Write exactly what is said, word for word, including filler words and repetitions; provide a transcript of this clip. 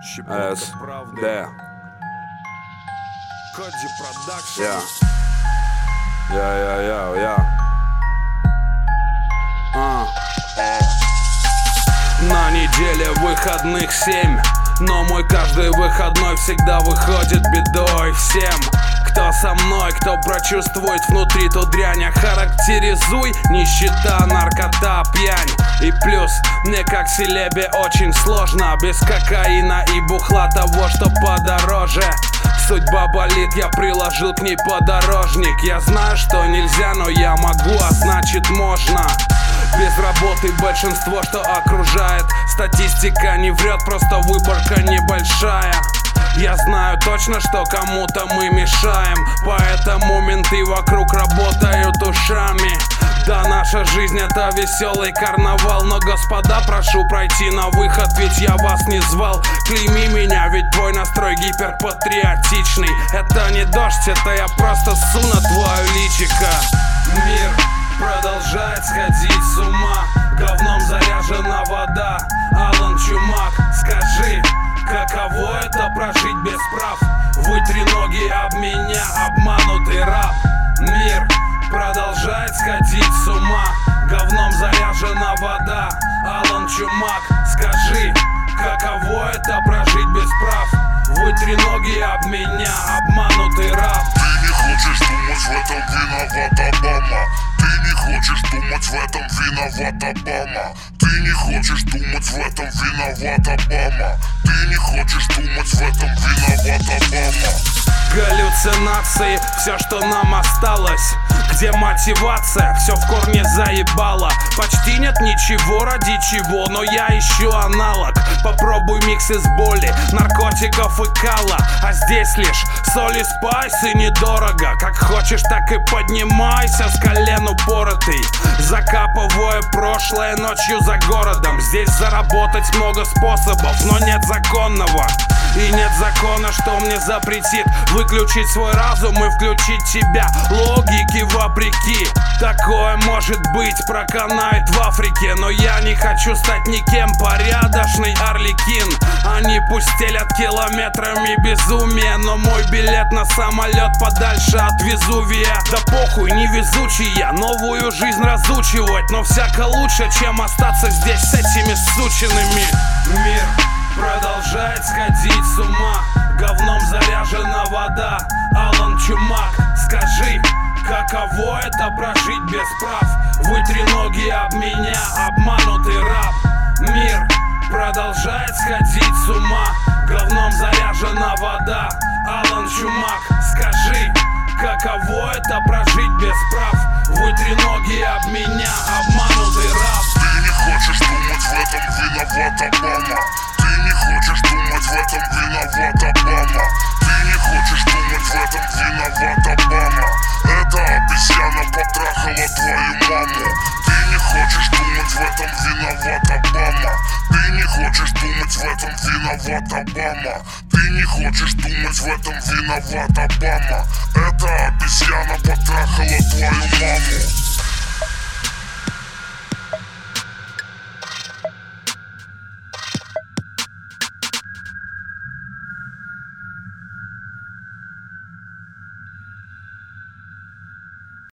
С Д. Я. Я, я, я, я. А. На неделе выходных семь, но мой каждый выходной всегда выходит бедой всем. Кто со мной, кто прочувствует внутри ту дрянь, охарактеризуй: нищета, наркота, пьянь. И плюс, мне как селебе очень сложно без кокаина и бухла того, что подороже. Судьба болит, я приложил к ней подорожник. Я знаю, что нельзя, но я могу, а значит можно. Без работы большинство, что окружает. Статистика не врет, просто выборка небольшая. Я знаю точно, что кому-то мы мешаем, поэтому менты вокруг работают ушами. Да, наша жизнь это веселый карнавал, но, господа, прошу пройти на выход, ведь я вас не звал. Клейми меня, ведь твой настрой гиперпатриотичный. Это не дождь, это я просто ссу на твое личико. Мир продолжает сходить с ума, говном заряжена вода. Алан Чумак, скажи, каково это прожить без прав? Вытри ноги об меня, обманутый раб. Мир продолжает сходить с ума, говном заряжена вода. Алан Чумак, скажи, каково это прожить без прав? Вытри ноги об меня, обманутый раб. Ты не хочешь думать, в этом виноват Обама. Ты не хочешь думать, в этом виноват Обама. Ты не хочешь думать, в этом виноват Обама. Ты не хочешь думать, в этом виноват Обама. Галлюцинации, все, что нам осталось. Где мотивация? Все в корне заебало. Почти нет ничего, ради чего, но я ищу аналог. Попробуй микс из боли, наркотиков и кала. А здесь лишь соль и спайс, и недорого. Как хочешь, так и поднимайся с колен упоротый. Закапывая прошлое ночью за городом. Здесь заработать много способов, но нет законного. И нет закона, что мне запретит выключить свой разум и включить тебя. Логики вопреки. Такое может быть, проканает в Африке. Но я не хочу стать никем, порядочный Арлекин. Они пусть стелят километрами безумия, но мой билет на самолет подальше от Везувия. Да похуй, невезучий я, новую жизнь разучивать. Но всяко лучше, чем остаться здесь с этими сученными. Мир продолжает сходить с ума, говном заряжена вода. Алан Чумак, скажи, каково это прожить без прав? Вытри ноги об меня, обманутый раб. Мир продолжает сходить с ума, говном заряжена вода. Алан Чумак, скажи, каково это прожить без прав? Вытри ноги об меня, обманутый раб. Ты не хочешь думать, в этом виноват Обама. Ты не хочешь думать, в этом виноват Обама. Ты не хочешь думать, в этом виноват Обама. Эта обезьяна потрахала твою маму. Ты не хочешь думать, в этом виноват Обама. Ты не хочешь думать, в этом виноват Обама. Ты не хочешь думать, в этом виноват Обама. Эта обезьяна потрахала